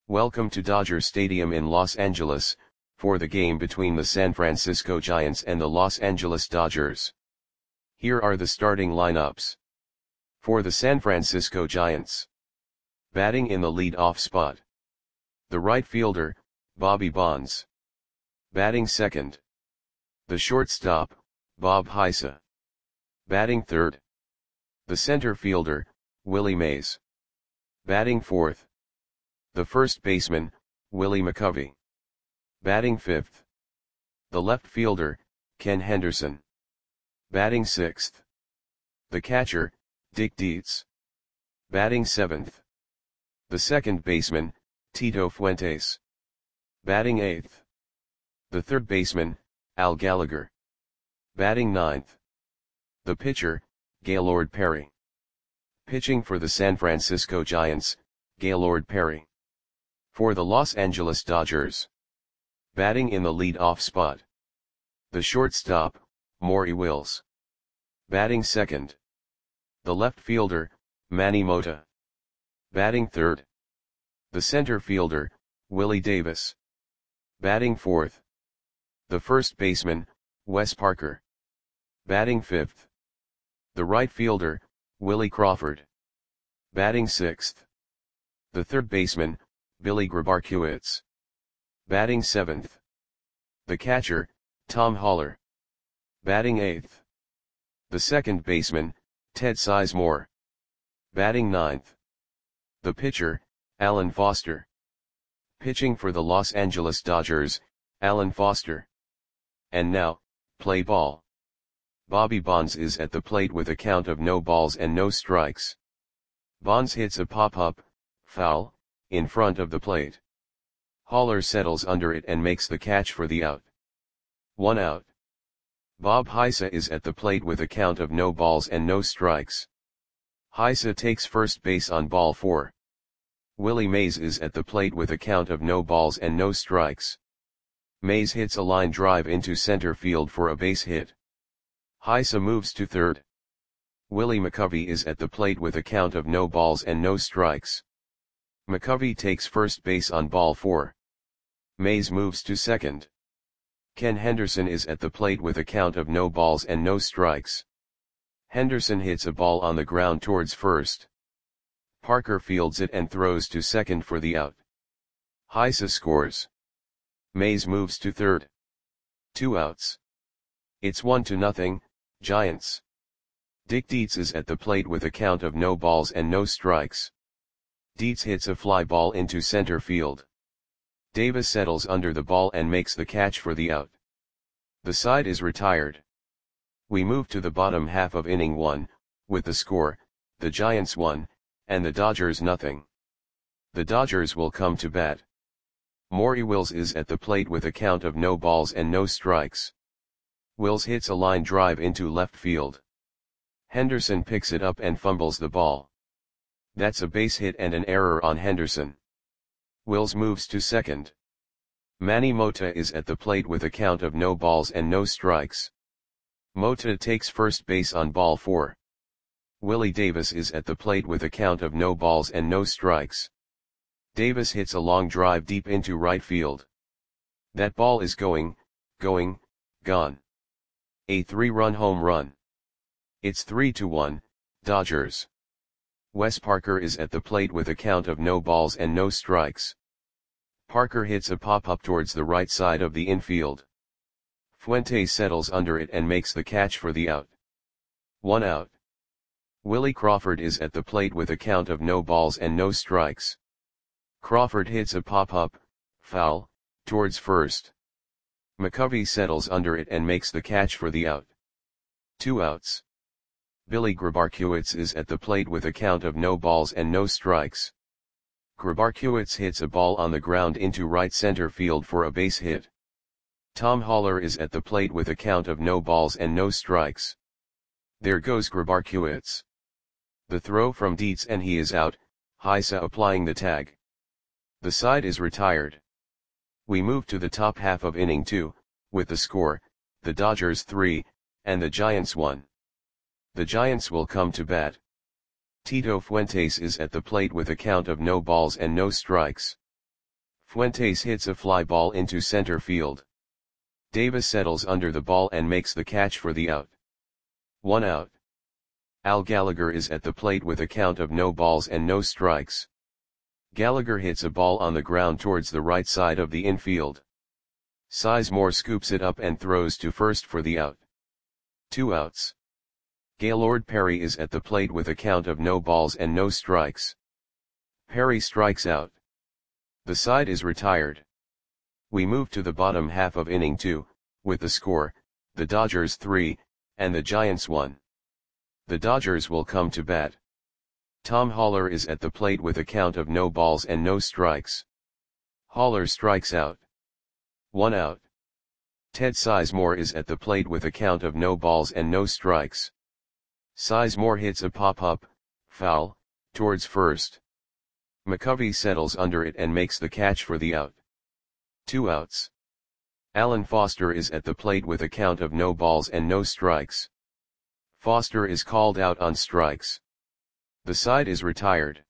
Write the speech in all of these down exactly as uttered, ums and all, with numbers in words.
Welcome to Dodger Stadium in Los Angeles, for the game between the San Francisco Giants and the Los Angeles Dodgers. Here are the starting lineups. For the San Francisco Giants. Batting in the lead-off spot. The right fielder, Bobby Bonds. Batting second. The shortstop, Bob Heisa. Batting third. The center fielder, Willie Mays. Batting fourth. The first baseman, Willie McCovey. Batting fifth. The left fielder, Ken Henderson. Batting sixth. The catcher, Dick Dietz. Batting seventh. The second baseman, Tito Fuentes. Batting eighth. The third baseman, Al Gallagher. Batting ninth. The pitcher, Gaylord Perry. Pitching for the San Francisco Giants, Gaylord Perry. For the Los Angeles Dodgers. Batting in the lead-off spot. The shortstop, Maury Wills. Batting second. The left fielder, Manny Mota. Batting third. The center fielder, Willie Davis. Batting fourth. The first baseman, Wes Parker. Batting fifth. The right fielder, Willie Crawford. Batting sixth. The third baseman, Billy Grabarkiewicz. Batting seventh. The catcher, Tom Haller. Batting eighth. The second baseman, Ted Sizemore. Batting ninth. The pitcher, Alan Foster. Pitching for the Los Angeles Dodgers, Alan Foster. And now, play ball. Bobby Bonds is at the plate with a count of no balls and no strikes. Bonds hits a pop-up, foul, in front of the plate. Haller settles under it and makes the catch for the out. One out. Bob Heisa is at the plate with a count of no balls and no strikes. Heisa takes first base on ball four. Willie Mays is at the plate with a count of no balls and no strikes. Mays hits a line drive into center field for a base hit. Heisa moves to third. Willie McCovey is at the plate with a count of no balls and no strikes. McCovey takes first base on ball four. Mays moves to second. Ken Henderson is at the plate with a count of no balls and no strikes. Henderson hits a ball on the ground towards first. Parker fields it and throws to second for the out. Heisa scores. Mays moves to third. Two outs. It's one to nothing, Giants. Dick Dietz is at the plate with a count of no balls and no strikes. Dietz hits a fly ball into center field. Davis settles under the ball and makes the catch for the out. The side is retired. We move to the bottom half of inning one, with the score, the Giants one, and the Dodgers nothing. The Dodgers will come to bat. Maury Wills is at the plate with a count of no balls and no strikes. Wills hits a line drive into left field. Henderson picks it up and fumbles the ball. That's a base hit and an error on Henderson. Wills moves to second. Manny Mota is at the plate with a count of no balls and no strikes. Mota takes first base on ball four. Willie Davis is at the plate with a count of no balls and no strikes. Davis hits a long drive deep into right field. That ball is going, going, gone. A three-run home run. It's three to one, Dodgers. Wes Parker is at the plate with a count of no balls and no strikes. Parker hits a pop-up towards the right side of the infield. Fuentes settles under it and makes the catch for the out. One out. Willie Crawford is at the plate with a count of no balls and no strikes. Crawford hits a pop-up, foul, towards first. McCovey settles under it and makes the catch for the out. Two outs. Billy Grabarkiewicz is at the plate with a count of no balls and no strikes. Grabarkiewicz hits a ball on the ground into right center field for a base hit. Tom Haller is at the plate with a count of no balls and no strikes. There goes Grabarkiewicz. The throw from Dietz and he is out, Heisa applying the tag. The side is retired. We move to the top half of inning two, with the score, the Dodgers three, and the Giants one. The Giants will come to bat. Tito Fuentes is at the plate with a count of no balls and no strikes. Fuentes hits a fly ball into center field. Davis settles under the ball and makes the catch for the out. One out. Al Gallagher is at the plate with a count of no balls and no strikes. Gallagher hits a ball on the ground towards the right side of the infield. Sizemore scoops it up and throws to first for the out. Two outs. Gaylord Perry is at the plate with a count of no balls and no strikes. Perry strikes out. The side is retired. We move to the bottom half of inning two, with the score, the Dodgers three, and the Giants one. The Dodgers will come to bat. Tom Haller is at the plate with a count of no balls and no strikes. Haller strikes out. One out. Ted Sizemore is at the plate with a count of no balls and no strikes. Sizemore hits a pop-up, foul, towards first. McCovey settles under it and makes the catch for the out. Two outs. Alan Foster is at the plate with a count of no balls and no strikes. Foster is called out on strikes. The side is retired.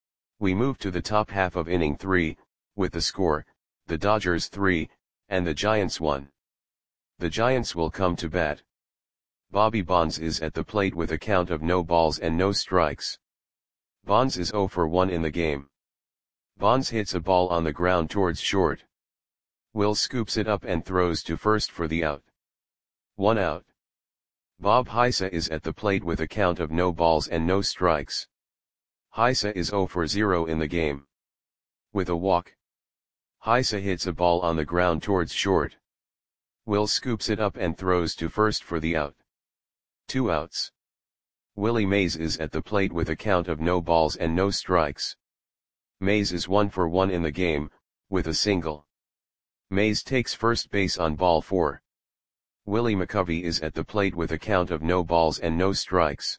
We move to the top half of inning three, with the score, the Dodgers three, and the Giants one. The Giants will come to bat. Bobby Bonds is at the plate with a count of no balls and no strikes. Bonds is oh for one in the game. Bonds hits a ball on the ground towards short. Will scoops it up and throws to first for the out. One out. Bob Heisa is at the plate with a count of no balls and no strikes. Heisa is oh for zero in the game. With a walk. Heisa hits a ball on the ground towards short. Will scoops it up and throws to first for the out. Two outs. Willie Mays is at the plate with a count of no balls and no strikes. Mays is one for one in the game, with a single. Mays takes first base on ball four. Willie McCovey is at the plate with a count of no balls and no strikes.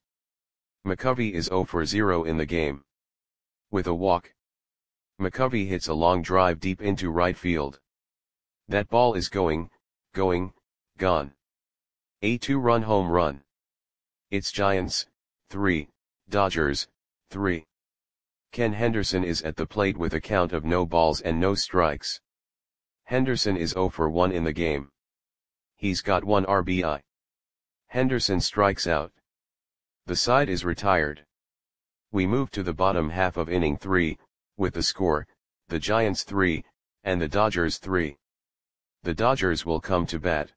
McCovey is oh for zero in the game. With a walk. McCovey hits a long drive deep into right field. That ball is going, going, gone. A two-run home run. It's Giants, three, Dodgers, three. Ken Henderson is at the plate with a count of no balls and no strikes. Henderson is oh for one in the game. He's got one R B I. Henderson strikes out. The side is retired. We move to the bottom half of inning three, with the score, the Giants three, and the Dodgers three. The Dodgers will come to bat.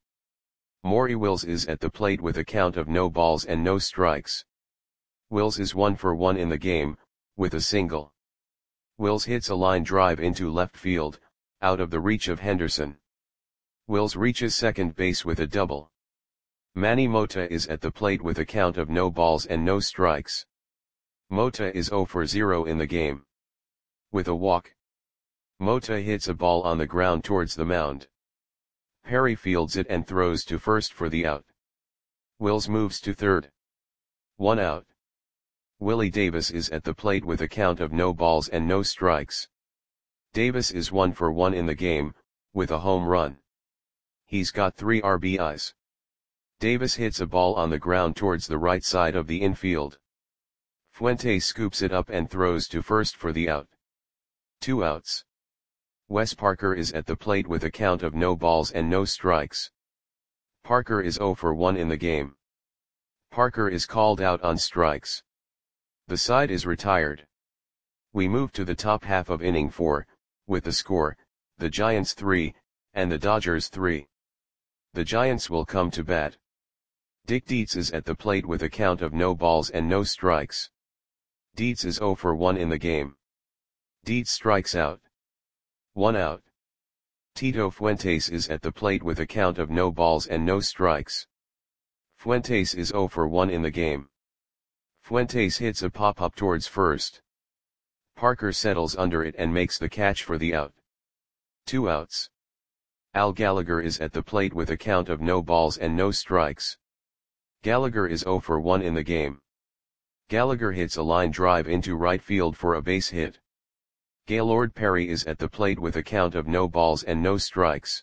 Maury Wills is at the plate with a count of no balls and no strikes. Wills is one for one in the game, with a single. Wills hits a line drive into left field, out of the reach of Henderson. Wills reaches second base with a double. Manny Mota is at the plate with a count of no balls and no strikes. Mota is oh for zero in the game. With a walk. Mota hits a ball on the ground towards the mound. Perry fields it and throws to first for the out. Wills moves to third. One out. Willie Davis is at the plate with a count of no balls and no strikes. Davis is one for one in the game, with a home run. He's got three R B Is. Davis hits a ball on the ground towards the right side of the infield. Fuentes scoops it up and throws to first for the out. Two outs. Wes Parker is at the plate with a count of no balls and no strikes. Parker is oh for one in the game. Parker is called out on strikes. The side is retired. We move to the top half of inning four, with the score, the Giants three, and the Dodgers three. The Giants will come to bat. Dick Dietz is at the plate with a count of no balls and no strikes. Dietz is oh for one in the game. Dietz strikes out. One out. Tito Fuentes is at the plate with a count of no balls and no strikes. Fuentes is oh for one in the game. Fuentes hits a pop-up towards first. Parker settles under it and makes the catch for the out. Two outs. Al Gallagher is at the plate with a count of no balls and no strikes. Gallagher is oh for one in the game. Gallagher hits a line drive into right field for a base hit. Gaylord Perry is at the plate with a count of no balls and no strikes.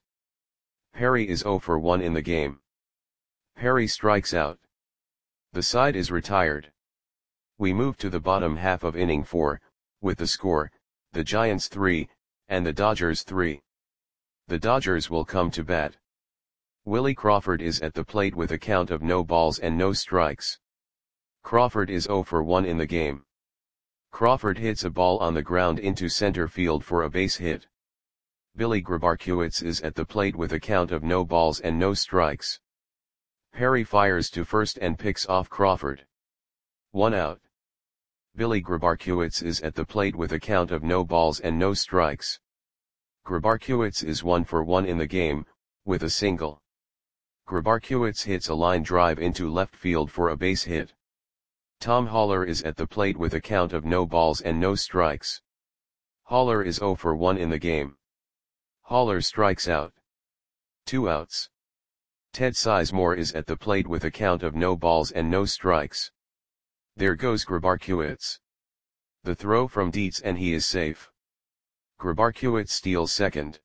Perry is oh for one in the game. Perry strikes out. The side is retired. We move to the bottom half of inning four, with the score, the Giants three, and the Dodgers three. The Dodgers will come to bat. Willie Crawford is at the plate with a count of no balls and no strikes. Crawford is zero for one in the game. Crawford hits a ball on the ground into center field for a base hit. Billy Grabarkewitz is at the plate with a count of no balls and no strikes. Perry fires to first and picks off Crawford. One out. Billy Grabarkewitz is at the plate with a count of no balls and no strikes. Grabarkewitz is one for one in the game, with a single. Grabarkewitz hits a line drive into left field for a base hit. Tom Haller is at the plate with a count of no balls and no strikes. Haller is zero for one in the game. Haller strikes out. Two outs. Ted Sizemore is at the plate with a count of no balls and no strikes. There goes Grabarkewitz. The throw from Dietz and he is safe. Grabarkewitz steals second.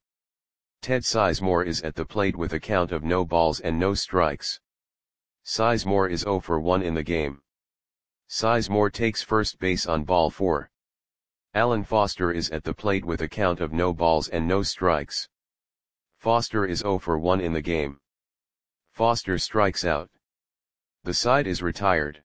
Ted Sizemore is at the plate with a count of no balls and no strikes. Sizemore is zero for one in the game. Sizemore takes first base on ball four. Alan Foster is at the plate with a count of no balls and no strikes. Foster is zero for one in the game. Foster strikes out. The side is retired.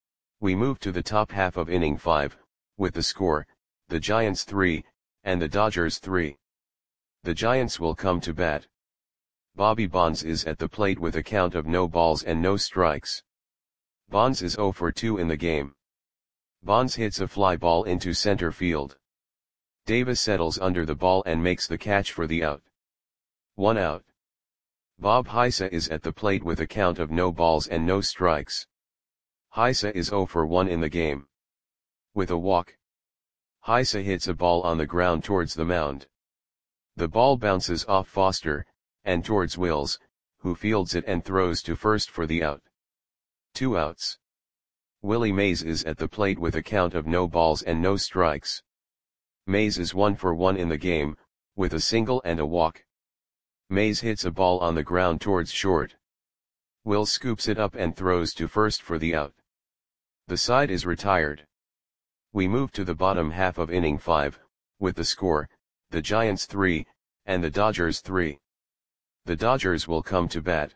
We move to the top half of inning five, with the score, the Giants three, and the Dodgers three. The Giants will come to bat. Bobby Bonds is at the plate with a count of no balls and no strikes. Bonds is zero for two in the game. Bonds hits a fly ball into center field. Davis settles under the ball and makes the catch for the out. One out. Bob Heisa is at the plate with a count of no balls and no strikes. Heisa is zero for one in the game. With a walk. Heisa hits a ball on the ground towards the mound. The ball bounces off Foster, and towards Wills, who fields it and throws to first for the out. Two outs. Willie Mays is at the plate with a count of no balls and no strikes. Mays is one for one in the game, with a single and a walk. Mays hits a ball on the ground towards short. Wills scoops it up and throws to first for the out. The side is retired. We move to the bottom half of inning five, with the score, the Giants three, and the Dodgers three. The Dodgers will come to bat.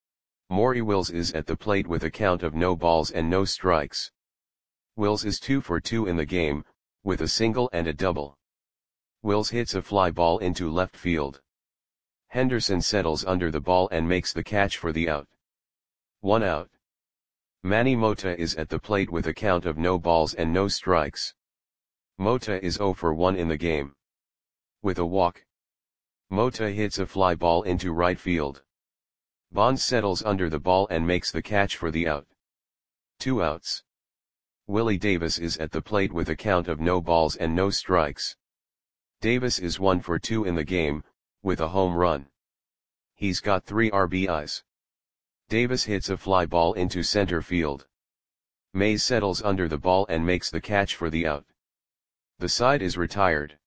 Maury Wills is at the plate with a count of no balls and no strikes. Wills is two for two in the game, with a single and a double. Wills hits a fly ball into left field. Henderson settles under the ball and makes the catch for the out. One out. Manny Mota is at the plate with a count of no balls and no strikes. Mota is zero for one in the game. With a walk. Mota hits a fly ball into right field. Bonds settles under the ball and makes the catch for the out. Two outs. Willie Davis is at the plate with a count of no balls and no strikes. Davis is one for two in the game, with a home run. He's got three R B Is. Davis hits a fly ball into center field. Mays settles under the ball and makes the catch for the out. The side is retired.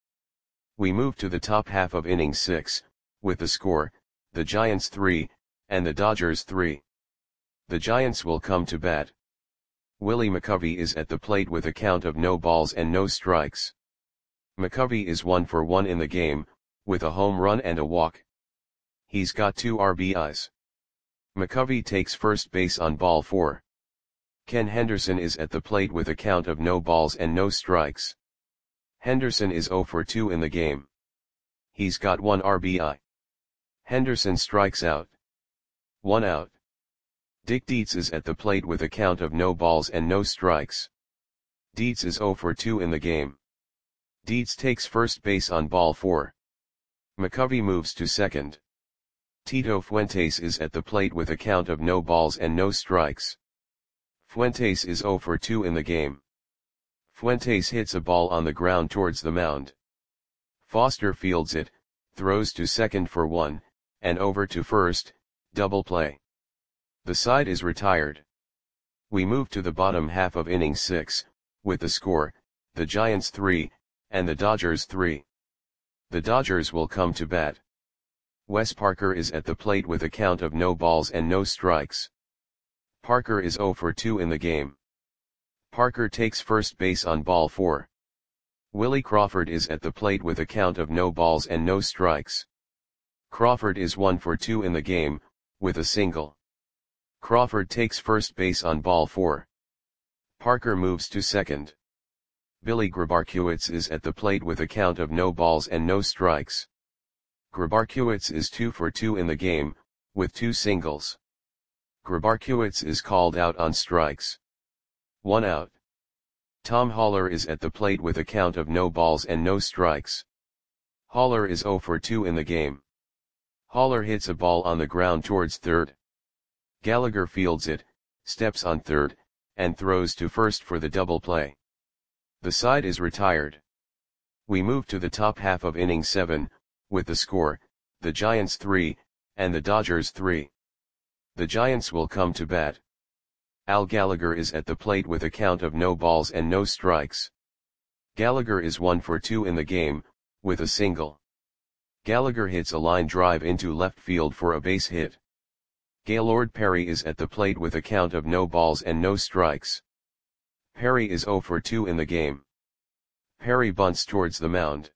We move to the top half of inning six, with the score, the Giants three, and the Dodgers three. The Giants will come to bat. Willie McCovey is at the plate with a count of no balls and no strikes. McCovey is one for one in the game, with a home run and a walk. He's got two R B Is. McCovey takes first base on ball four. Ken Henderson is at the plate with a count of no balls and no strikes. Henderson is zero for two in the game. He's got one R B I. Henderson strikes out. One out. Dick Dietz is at the plate with a count of no balls and no strikes. Dietz is zero for two in the game. Dietz takes first base on ball four. McCovey moves to second. Tito Fuentes is at the plate with a count of no balls and no strikes. Fuentes is zero for two in the game. Fuentes hits a ball on the ground towards the mound. Foster fields it, throws to second for one, and over to first, double play. The side is retired. We move to the bottom half of inning six, with the score, the Giants three, and the Dodgers three. The Dodgers will come to bat. Wes Parker is at the plate with a count of no balls and no strikes. Parker is zero for two in the game. Parker takes first base on ball four. Willie Crawford is at the plate with a count of no balls and no strikes. Crawford is one for two in the game, with a single. Crawford takes first base on ball four. Parker moves to second. Billy Grabarkiewicz is at the plate with a count of no balls and no strikes. Grabarkiewicz is two for two in the game, with two singles. Grabarkiewicz is called out on strikes. One out. Tom Haller is at the plate with a count of no balls and no strikes. Haller is zero for two in the game. Haller hits a ball on the ground towards third. Gallagher fields it, steps on third, and throws to first for the double play. The side is retired. We move to the top half of inning seven, with the score, the Giants three, and the Dodgers three. The Giants will come to bat. Al Gallagher is at the plate with a count of no balls and no strikes. Gallagher is one for two in the game, with a single. Gallagher hits a line drive into left field for a base hit. Gaylord Perry is at the plate with a count of no balls and no strikes. Perry is zero for two in the game. Perry bunts towards the mound.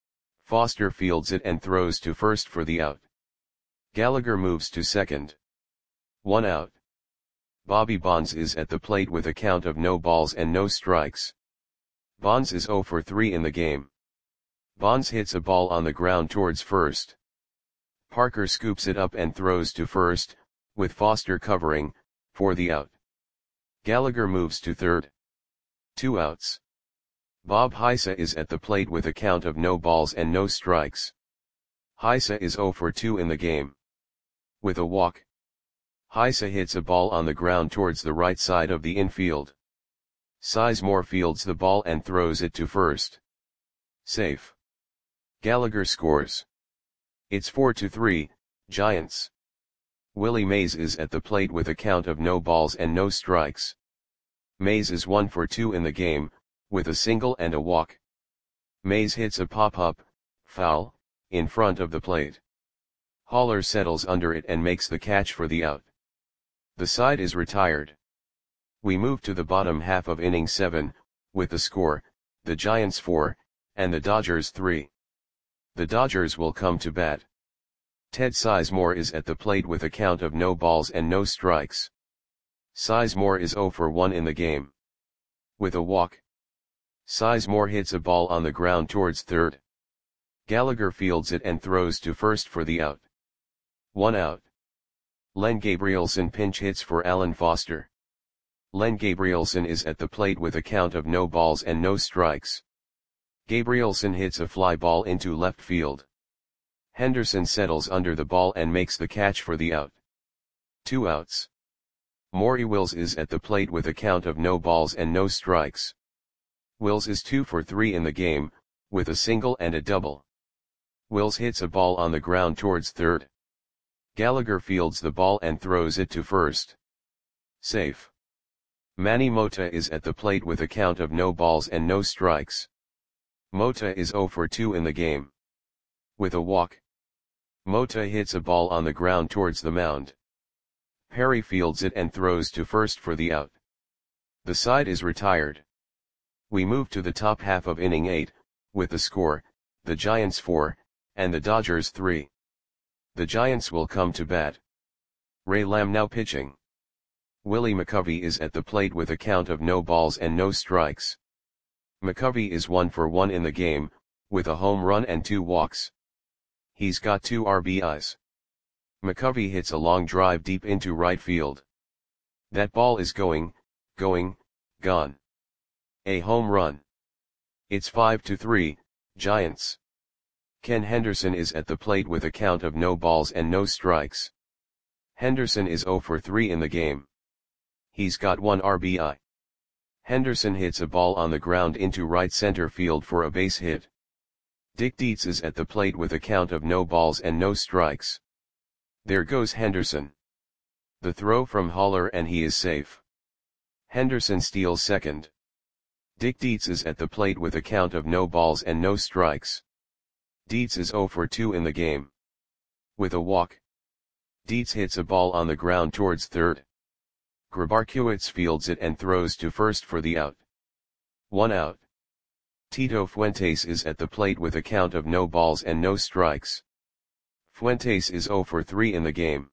Foster fields it and throws to first for the out. Gallagher moves to second. One out. Bobby Bonds is at the plate with a count of no balls and no strikes. Bonds is zero for three in the game. Bonds hits a ball on the ground towards first. Parker scoops it up and throws to first, with Foster covering, for the out. Gallagher moves to third. Two outs. Bob Heisa is at the plate with a count of no balls and no strikes. Heisa is zero for two in the game. With a walk. Heisa hits a ball on the ground towards the right side of the infield. Sizemore fields the ball and throws it to first. Safe. Gallagher scores. It's four to three, Giants. Willie Mays is at the plate with a count of no balls and no strikes. Mays is one for two in the game, with a single and a walk. Mays hits a pop-up, foul, in front of the plate. Haller settles under it and makes the catch for the out. The side is retired. We move to the bottom half of inning seven, with the score, the Giants four, and the Dodgers three. The Dodgers will come to bat. Ted Sizemore is at the plate with a count of no balls and no strikes. Sizemore is zero for one in the game. With a walk. Sizemore hits a ball on the ground towards third. Gallagher fields it and throws to first for the out. One out. Len Gabrielson pinch hits for Alan Foster. Len Gabrielson is at the plate with a count of no balls and no strikes. Gabrielson hits a fly ball into left field. Henderson settles under the ball and makes the catch for the out. Two outs. Maury Wills is at the plate with a count of no balls and no strikes. Wills is two for three in the game, with a single and a double. Wills hits a ball on the ground towards third. Gallagher fields the ball and throws it to first. Safe. Manny Mota is at the plate with a count of no balls and no strikes. Mota is zero for two in the game. With a walk. Mota hits a ball on the ground towards the mound. Perry fields it and throws to first for the out. The side is retired. We move to the top half of inning eight, with the score, the Giants four, and the Dodgers three. The Giants will come to bat. Ray Lamb now pitching. Willie McCovey is at the plate with a count of no balls and no strikes. McCovey is one for one in the game, with a home run and two walks. He's got two R B Is. McCovey hits a long drive deep into right field. That ball is going, going, gone. A home run. It's five to three, Giants. Ken Henderson is at the plate with a count of no balls and no strikes. Henderson is zero for three in the game. He's got one R B I. Henderson hits a ball on the ground into right center field for a base hit. Dick Dietz is at the plate with a count of no balls and no strikes. There goes Henderson. The throw from Haller and he is safe. Henderson steals second. Dick Dietz is at the plate with a count of no balls and no strikes. Dietz is zero for two in the game. With a walk. Dietz hits a ball on the ground towards third. Grabarkiewicz fields it and throws to first for the out. One out. Tito Fuentes is at the plate with a count of no balls and no strikes. Fuentes is zero for three in the game.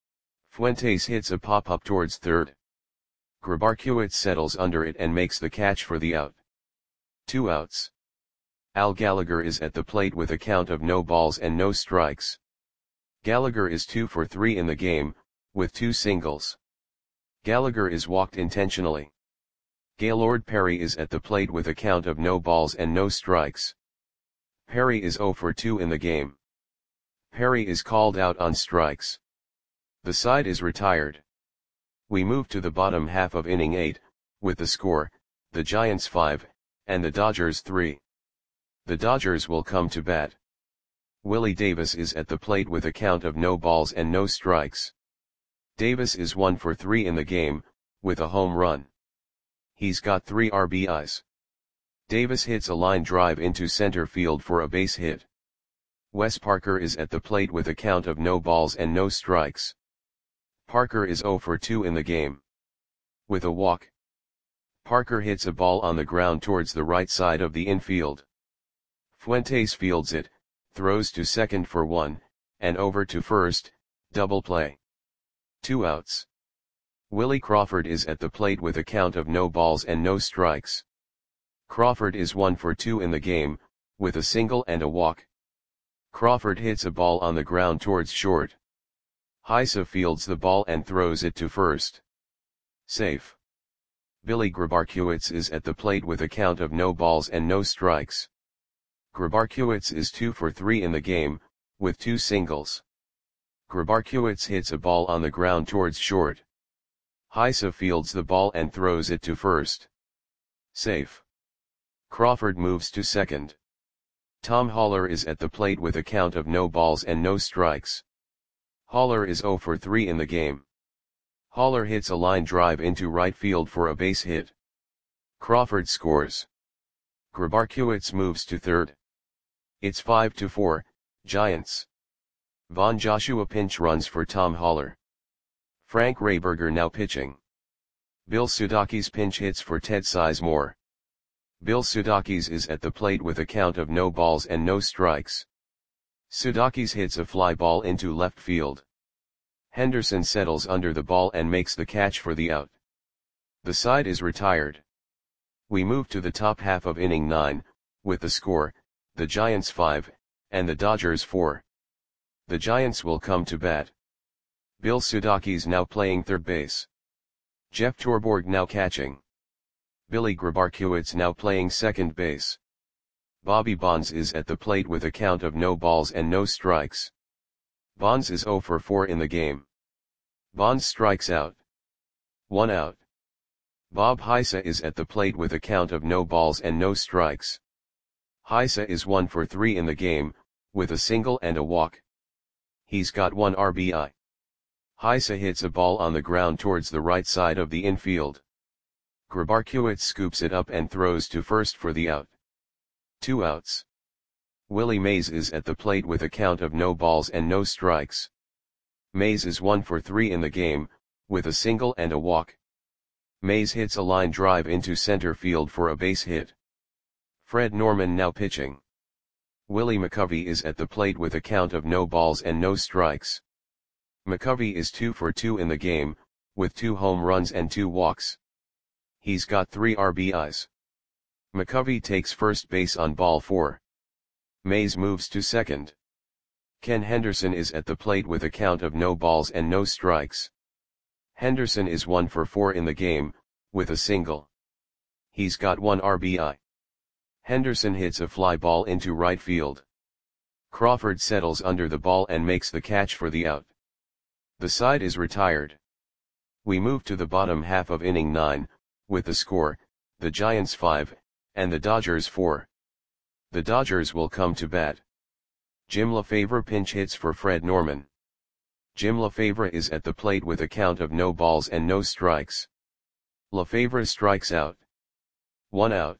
Fuentes hits a pop-up towards third. Grabarkiewicz settles under it and makes the catch for the out. Two outs. Al Gallagher is at the plate with a count of no balls and no strikes. Gallagher is two for three in the game, with two singles. Gallagher is walked intentionally. Gaylord Perry is at the plate with a count of no balls and no strikes. Perry is zero for two in the game. Perry is called out on strikes. The side is retired. We move to the bottom half of inning eight, with the score, the Giants five, and the Dodgers three. The Dodgers will come to bat. Willie Davis is at the plate with a count of no balls and no strikes. Davis is one for three in the game, with a home run. He's got three R B Is. Davis hits a line drive into center field for a base hit. Wes Parker is at the plate with a count of no balls and no strikes. Parker is zero for two in the game. With a walk. Parker hits a ball on the ground towards the right side of the infield. Fuentes fields it, throws to second for one, and over to first, double play. Two outs. Willie Crawford is at the plate with a count of no balls and no strikes. Crawford is one for two in the game, with a single and a walk. Crawford hits a ball on the ground towards short. Heisa fields the ball and throws it to first. Safe. Billy Grabarkiewicz is at the plate with a count of no balls and no strikes. Grabarkiewicz is two for three in the game, with two singles. Grabarkiewicz hits a ball on the ground towards short. Heisa fields the ball and throws it to first. Safe. Crawford moves to second. Tom Haller is at the plate with a count of no balls and no strikes. Haller is zero for three in the game. Haller hits a line drive into right field for a base hit. Crawford scores. Grabarkiewicz moves to third. It's five to four, Giants. Von Joshua pinch runs for Tom Haller. Frank Rayberger now pitching. Bill Sudakis pinch hits for Ted Sizemore. Bill Sudakis is at the plate with a count of no balls and no strikes. Sudakis hits a fly ball into left field. Henderson settles under the ball and makes the catch for the out. The side is retired. We move to the top half of inning nine, with the score, the Giants five, and the Dodgers four. The Giants will come to bat. Bill Sudakis now playing third base. Jeff Torborg now catching. Billy Grabarkiewicz now playing second base. Bobby Bonds is at the plate with a count of no balls and no strikes. Bonds is zero for four in the game. Bonds strikes out. One out. Bob Heisa is at the plate with a count of no balls and no strikes. Heisa is one for three in the game, with a single and a walk. He's got one R B I. Heisa hits a ball on the ground towards the right side of the infield. Grabarkiewicz scoops it up and throws to first for the out. Two outs. Willie Mays is at the plate with a count of no balls and no strikes. Mays is one for three in the game, with a single and a walk. Mays hits a line drive into center field for a base hit. Fred Norman now pitching. Willie McCovey is at the plate with a count of no balls and no strikes. McCovey is two for two in the game, with two home runs and two walks. He's got three R B Is. McCovey takes first base on ball four. Mays moves to second. Ken Henderson is at the plate with a count of no balls and no strikes. Henderson is one for four in the game, with a single. He's got one R B I. Henderson hits a fly ball into right field. Crawford settles under the ball and makes the catch for the out. The side is retired. We move to the bottom half of inning nine, with the score, the Giants five, and the Dodgers four. The Dodgers will come to bat. Jim LaFavre pinch hits for Fred Norman. Jim LaFavre is at the plate with a count of no balls and no strikes. LaFavre strikes out. One out.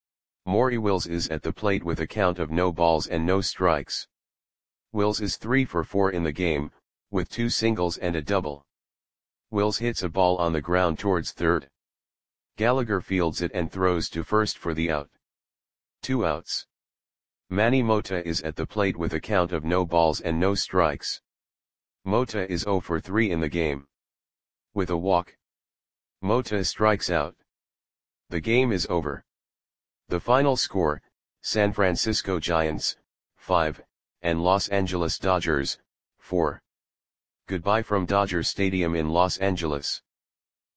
Maury Wills is at the plate with a count of no balls and no strikes. Wills is three for four in the game, with two singles and a double. Wills hits a ball on the ground towards third. Gallagher fields it and throws to first for the out. Two outs. Manny Mota is at the plate with a count of no balls and no strikes. Mota is zero for three in the game. With a walk, Mota strikes out. The game is over. The final score, San Francisco Giants, five, and Los Angeles Dodgers, four. Goodbye from Dodger Stadium in Los Angeles.